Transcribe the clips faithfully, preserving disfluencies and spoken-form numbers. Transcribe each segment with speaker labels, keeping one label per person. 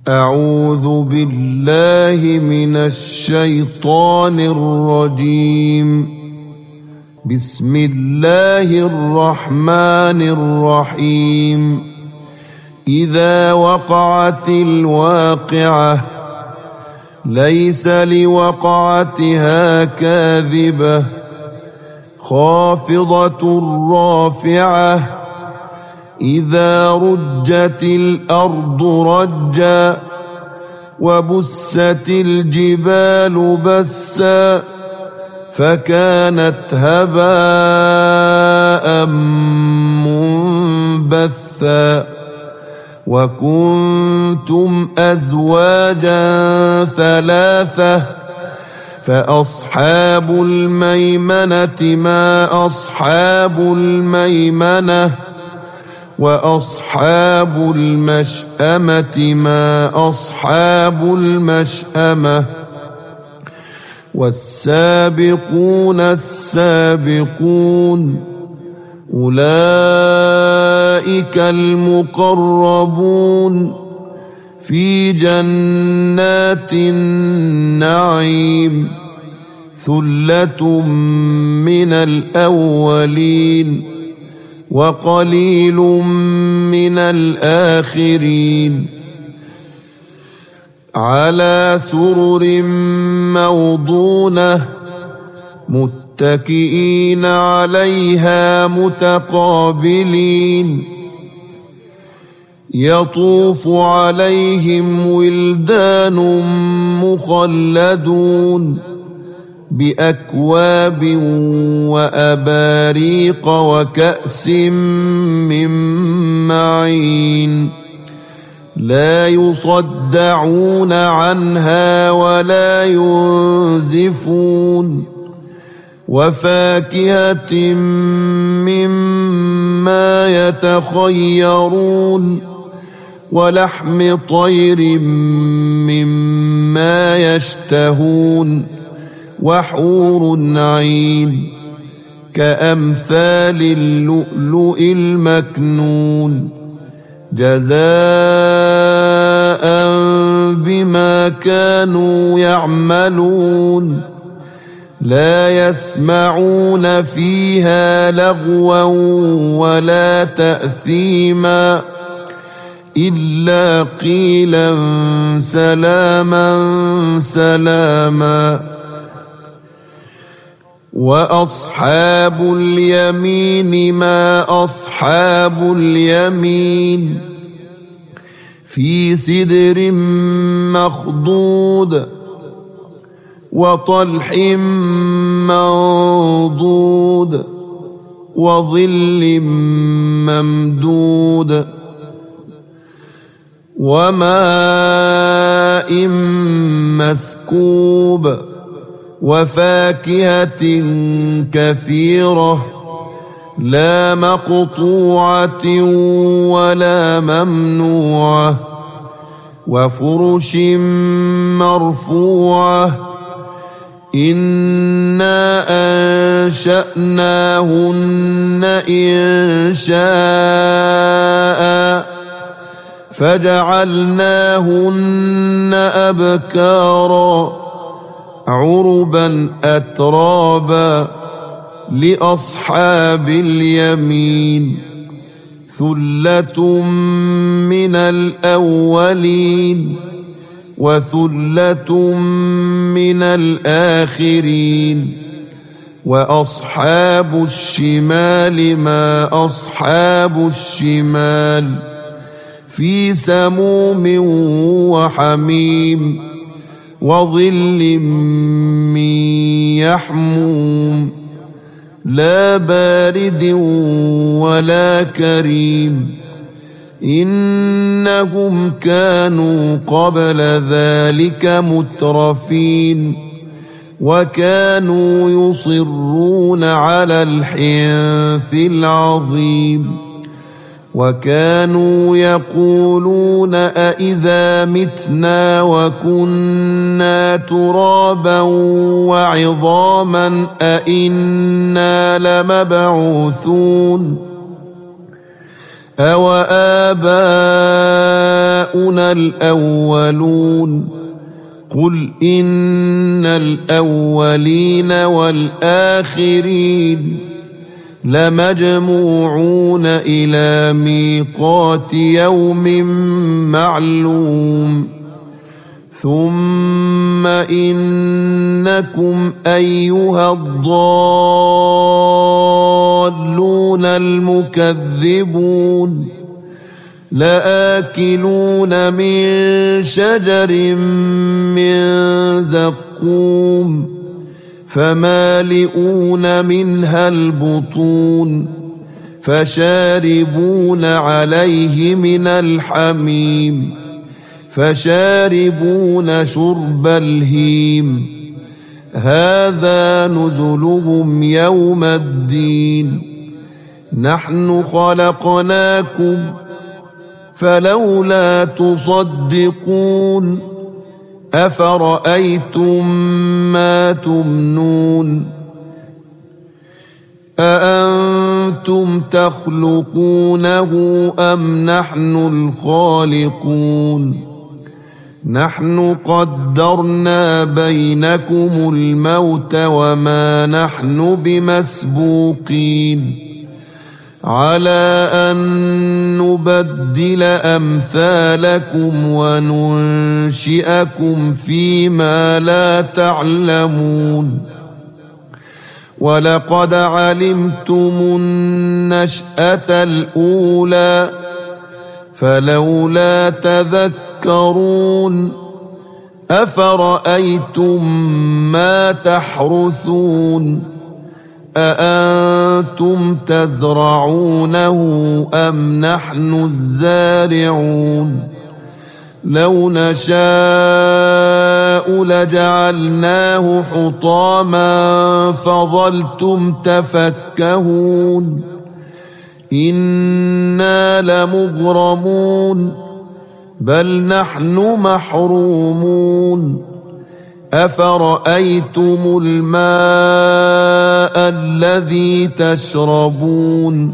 Speaker 1: أعوذ بالله من الشيطان الرجيم. بسم الله الرحمن الرحيم. إذا وقعت الواقعة ليس لوقعتها كاذبة خافضة رافعة إذا رجت الأرض رجا وبست الجبال بسا فكانت هباء منبثا وكنتم أزواجا ثلاثة فأصحاب الميمنة ما أصحاب الميمنة وأصحاب المشأمة ما أصحاب المشأمة والسابقون السابقون أولئك المقربون في جنات النعيم ثلة من الأولين وقليل من الآخرين على سرر موضونة متكئين عليها متقابلين يطوف عليهم ولدان مخلدون بأكواب وأباريق وكأس من معين لا يصدعون عنها ولا ينزفون وفاكهة مما يتخيرون ولحم طير مما يشتهون وحور عين كأمثال اللؤلؤ المكنون جزاء بما كانوا يعملون لا يسمعون فيها لغوا ولا تأثيما إلا قيلا سلاما سلاما وأصحاب اليمين ما أصحاب اليمين في سدر مخضود وطلح منضود وظل ممدود وماء مسكوب وفاكهة كثيرة لا مقطوعة ولا ممنوعة وفرش مرفوعة إنا أنشأناهن إنشاء فجعلناهن أبكارا عربا أترابا لأصحاب اليمين ثلة من الأولين وثلة من الآخرين وأصحاب الشمال ما أصحاب الشمال في سموم وحميم وظل من يحموم لا بارد ولا كريم إنهم كانوا قبل ذلك مترفين وكانوا يصرون على الحنث العظيم وكانوا يقولون أإذا متنا وكنا ترابا وعظاما أإنا لمبعوثون أَوَآبَاؤُنَا الْأَوَّلُونَ قُلْ إِنَّ الْأَوَّلِينَ وَالْآخِرِينَ لَمَجْمُوعُونَ إِلَى مِيقَاتِ يَوْمٍ مَّعْلُومٍ ثُمَّ إِنَّكُمْ أَيُّهَا الضَّالُّونَ الْمُكَذِّبُونَ لَآكِلُونَ مِن شَجَرٍ مِّن زَقُّومٍ فَمَالِئُونَ مِنْهَا الْبُطُونَ فَشَارِبُونَ عَلَيْهِ مِنَ الْحَمِيمِ فَشَارِبُونَ شُرْبَ الْهِيمِ هَذَا نُزُلُهُمْ يَوْمَ الدِّينِ نَحْنُ خَلَقْنَاكُمْ فَلَوْلَا تُصَدِّقُونَ أَفَرَأَيْتُم مَّا تُمْنُونَ أَأَنتُمْ تَخْلُقُونَهُ أَمْ نَحْنُ الْخَالِقُونَ نَحْنُ قَدَّرْنَا بَيْنَكُمُ الْمَوْتَ وَمَا نَحْنُ بِمَسْبُوقِينَ عَلَىٰ أَن نُّبَدِّلَ أَمْثَالَكُمْ وَنُنشِئَكُمْ فِيمَا لَا تَعْلَمُونَ وَلَقَدْ عَلِمْتُمُ النَّشْأَةَ الْأُولَىٰ فَلَوْلَا تَذَكَّرُونَ أَفَرَأَيْتُم مَّا تَحْرُثُونَ أَأَنتُمْ تَزْرَعُونَهُ أَمْ نَحْنُ الزَّارِعُونَ لَوْ نَشَاءُ لَجَعَلْنَاهُ حُطَامًا فَظَلْتُمْ تَفَكَّهُونَ إِنَّا لَمُغْرَمُونَ بَلْ نَحْنُ مَحْرُومُونَ أَفَرَأَيْتُمُ الْمَاءَ الَّذِي تَشْرَبُونَ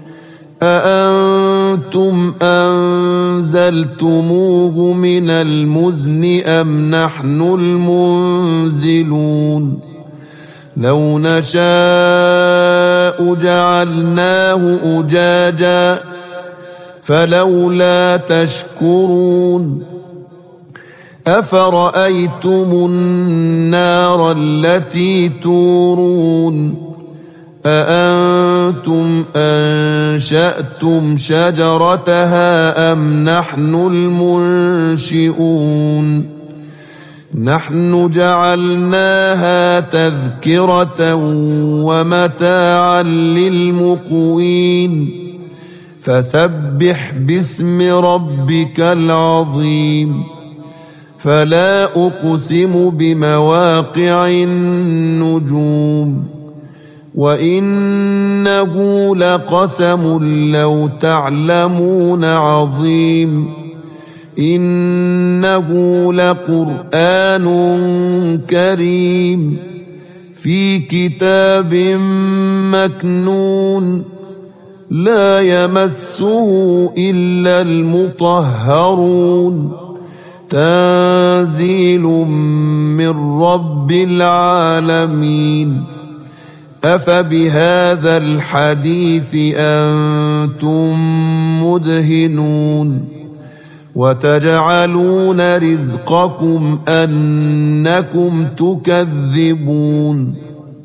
Speaker 1: أَأَنتُمْ أَنزَلْتُمُوهُ مِنَ الْمُزْنِ أَمْ نَحْنُ الْمُنزِلُونَ لَوْ نَشَاءُ جَعَلْنَاهُ أُجَاجًا فَلَوْلَا تَشْكُرُونَ أَفَرَأَيْتُمُ النَّارَ الَّتِي تُورُونَ أَأَنتُمْ أَنشَأْتُمْ شَجَرَتَهَا أَمْ نَحْنُ الْمُنشِئُونَ نَحْنُ جَعَلْنَاهَا تَذْكِرَةً وَمَتَاعًا لِّلْمُقْوِينَ فَسَبِّحْ بِاسْمِ رَبِّكَ الْعَظِيمِ فَلَا أُقْسِمُ بِمَوَاقِعِ النُّجُومِ وَإِنَّهُ لَقَسَمٌ لَّوْ تَعْلَمُونَ عَظِيمٌ إِنَّهُ لَقُرْآنٌ كَرِيمٌ فِي كِتَابٍ مَّكْنُونٍ لَّا يَمَسُّهُ إِلَّا الْمُطَهَّرُونَ تَنزِيلٌ مِّن رَّبِّ الْعَالَمِينَ أَفَبِهَٰذَا الْحَدِيثِ أَنتُم مُّدْهِنُونَ وَتَجْعَلُونَ رِزْقَكُمْ أَنَّكُمْ تُكَذِّبُونَ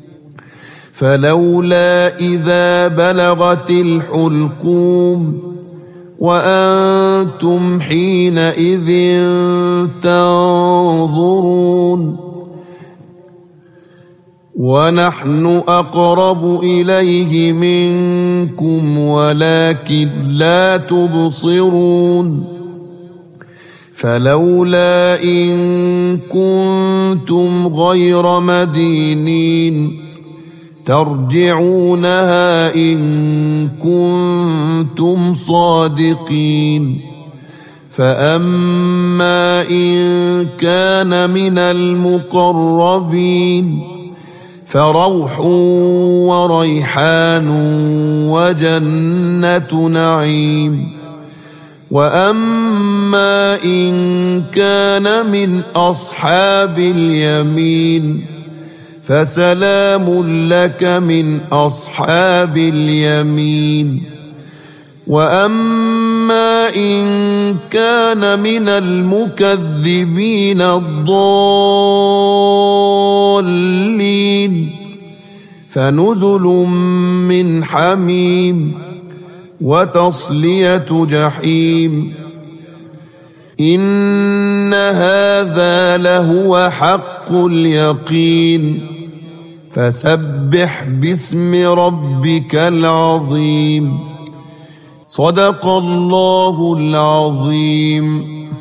Speaker 1: فَلَوْلَا إِذَا بَلَغَتِ الْحُلْقُومَ وَأَنتُمْ حِينَئِذٍ تَنظُرُونَ وَنَحْنُ أَقْرَبُ إِلَيْهِ مِنكُمْ وَلَٰكِن لَّا تُبْصِرُونَ فَلَوْلَا إِن كُنتُمْ غَيْرَ مَدِينِينَ تَرْجِعُونَهَا إِن كُنتُمْ صَادِقِينَ فَأَمَّا إِن كَانَ مِنَ الْمُقَرَّبِينَ فروح وريحان وجنة نعيم. وأما إن كان من أصحاب اليمين فسلام لك من أصحاب اليمين. وأما إن كان من المكذبين الضالين فنزل من حميم وتصلية جحيم. إن هذا لهو حق اليقين فسبح باسم ربك العظيم. صدق الله العظيم.